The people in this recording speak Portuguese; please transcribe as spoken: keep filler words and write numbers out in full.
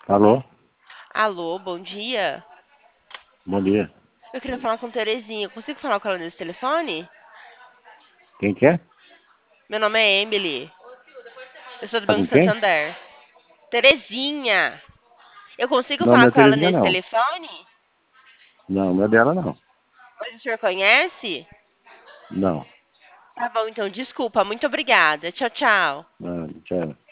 Alô? Alô, bom dia. Bom dia. Eu queria falar com Terezinha. Consigo falar com ela nesse telefone? Quem que é? Meu nome é Emily. Eu sou do Tá Banco com quem? Santander. Terezinha! Eu consigo Não, falar não é com ela Terezinha, nesse não. telefone? Não, não é dela, não. Mas o senhor conhece? Não. Tá bom, então, desculpa. Muito obrigada. Tchau, tchau. Não, tchau.